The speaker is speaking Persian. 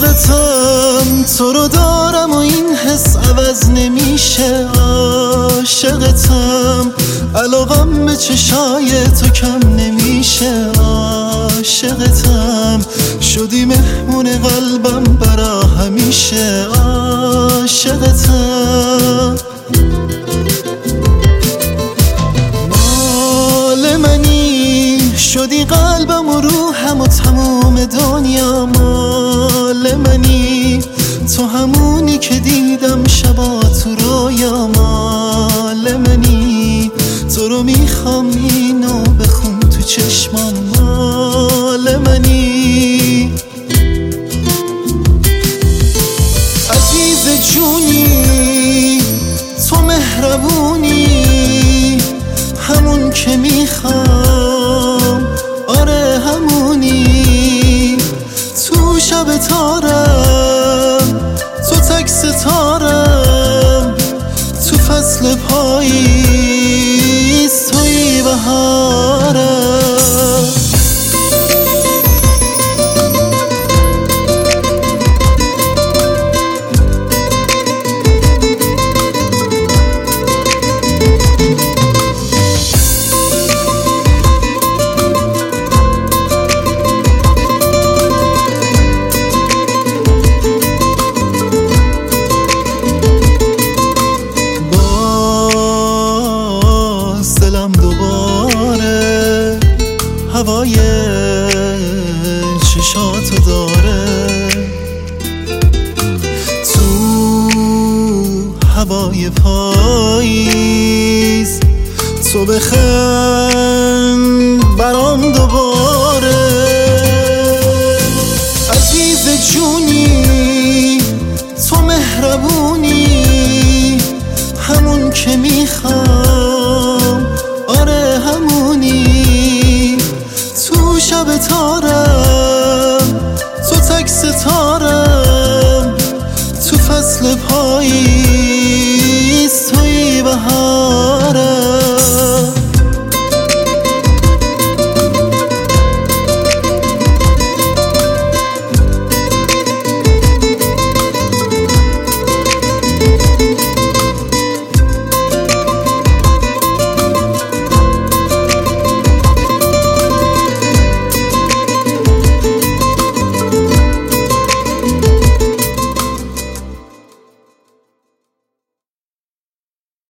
عاشقتم، تو رو دارم و این حس عوض نمیشه. عاشقتم، علاقم به چشای تو کم نمیشه. عاشقتم، شدی مهمون قلبم برا همیشه. عاشقتم، مال منی، شدی قلبم و روحم و تموم دنیا. مال منی، تو همونی که دیدم شبا تو رویا. مال منی، تو رو میخوام اینو بخون تو چشمام. مال منی، عزیز جونی، تو مهربونی، همون که میخوام. آره همونی، تو شب تارم، تو تک ستارم، تو فصل پاییز توی بهارم. دلم دوباره هوای چشاتو داره، تو هوای پاییز تو بخند برام دوباره. عزیز جونی، تو مهربونی، همون که میخوام. آره همونی، تو شب تارم، تو تک ستارم، تو فصل پاییز